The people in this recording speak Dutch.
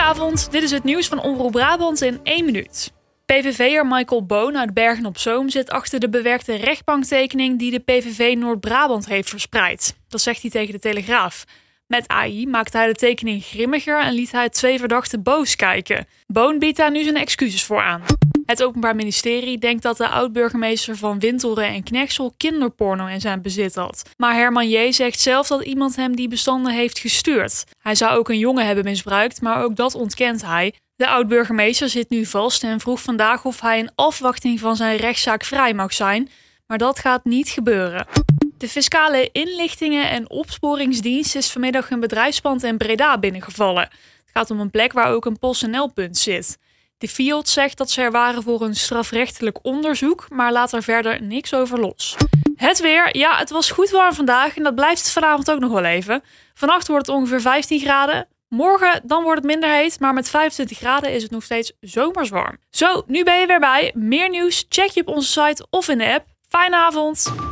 Goedenavond, dit is het nieuws van Omroep Brabant in 1 minuut. PVV'er Michael Boon uit Bergen op Zoom zit achter de bewerkte rechtbanktekening die de PVV Noord-Brabant heeft verspreid. Dat zegt hij tegen de Telegraaf. Met AI maakte hij de tekening grimmiger en liet hij 2 verdachten boos kijken. Boon biedt daar nu zijn excuses voor aan. Het Openbaar Ministerie denkt dat de oud-burgemeester van Winteren en Knechtsel kinderporno in zijn bezit had. Maar Herman J. zegt zelf dat iemand hem die bestanden heeft gestuurd. Hij zou ook een jongen hebben misbruikt, maar ook dat ontkent hij. De oud-burgemeester zit nu vast en vroeg vandaag of hij in afwachting van zijn rechtszaak vrij mag zijn. Maar dat gaat niet gebeuren. De Fiscale Inlichtingen- en Opsporingsdienst is vanmiddag een bedrijfspand in Breda binnengevallen. Het gaat om een plek waar ook een PostNL-punt zit. De FIOD zegt dat ze er waren voor een strafrechtelijk onderzoek, maar laat er verder niks over los. Het weer, ja, het was goed warm vandaag en dat blijft het vanavond ook nog wel even. Vannacht wordt het ongeveer 15 graden. Morgen dan wordt het minder heet, maar met 25 graden is het nog steeds zomers warm. Zo, nu ben je weer bij. Meer nieuws check je op onze site of in de app. Fijne avond!